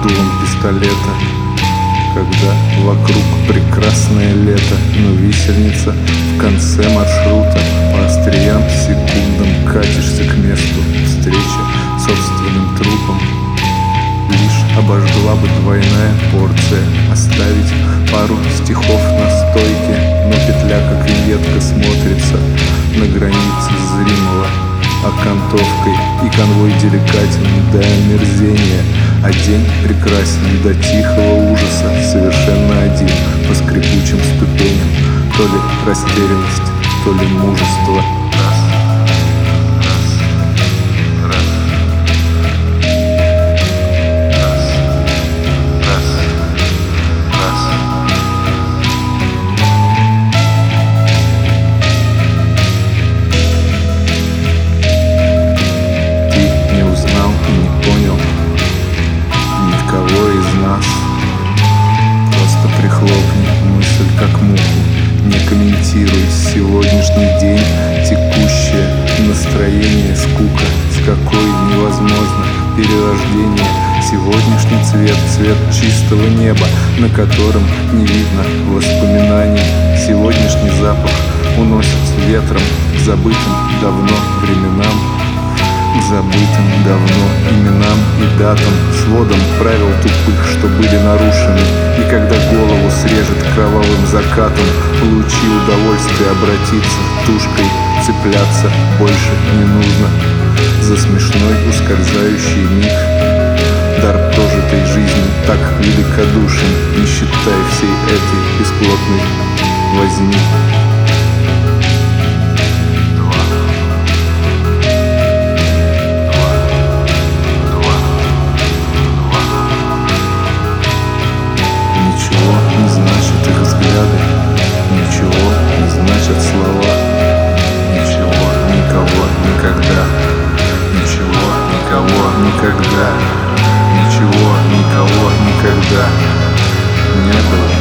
дулом пистолета. Когда вокруг прекрасное лето, но висельница в конце маршрута. По остриям секундам катишься к месту встречи с собственным трупом. Лишь обожгла бы двойная порция оставить пару стихов на стойке, но петля, как виньетка, смотрится на границе зримого окантовкой, и конвой деликатен до омерзения, а день прекрасен до тихого ужаса. Совершенно один по скрипучим ступеням, то ли растерянность, то ли мужество. Просто прихлопни мысль как муху, не комментируй сегодняшний день, текущее настроение, скука, с какой невозможно перерождение. Сегодняшний цвет, цвет чистого неба, на котором не видно воспоминаний. Сегодняшний запах уносится ветром к забытым давно временам, к забытым давно именам и датам, сводом правил тупых, что были нарушены. И когда голову срежет кровавым закатом, получи удовольствие обратиться тушкой, цепляться больше не нужно за смешной ускользающий миг. Дар прожитой жизни так великодушен, не считай всей этой бесплотной возни. Ничего не значат их взгляды, ничего не значат слова, ничего, никого, никогда, ничего, никого, никогда, ничего, никого, никогда не было.